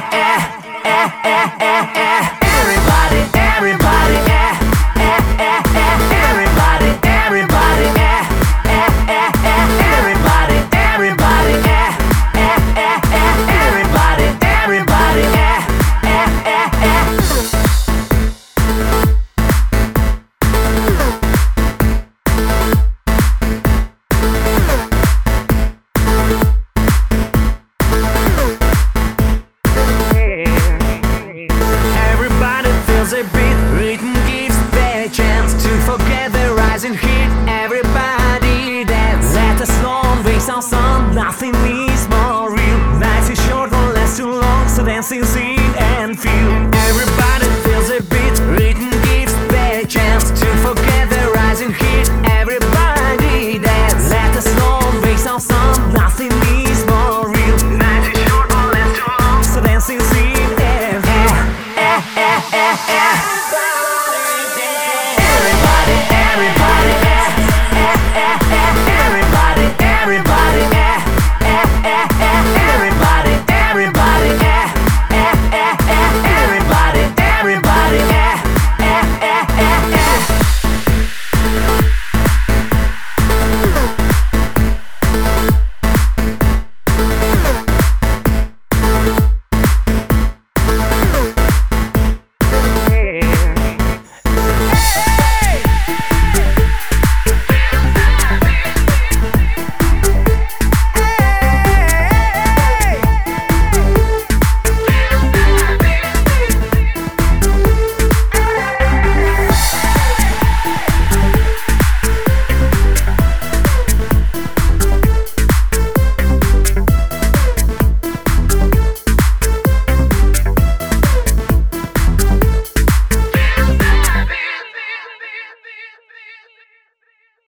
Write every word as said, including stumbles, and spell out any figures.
Everybody, everybody, eh, eh, eh, eh. Everybody, everybody, eh, eh, eh, eh. Everybody, everybody, eh, eh, eh, eh. Everybody, everybody, eh, eh, eh, eh. Everybody feels a beat, rhythm gives the chance to forget the rising heat. Everybody dance, let us long waste our sun. Nothing is more real. Night is short, won't last too long, so dancing, sing and feel. Everybody feels a beat, rhythm gives the chance to forget the rising heat. Everybody dance, let us long waste our sun. Nothing is more real. Night is short, won't last too long, so dancing, sing and feel. Eh, eh, eh, eh.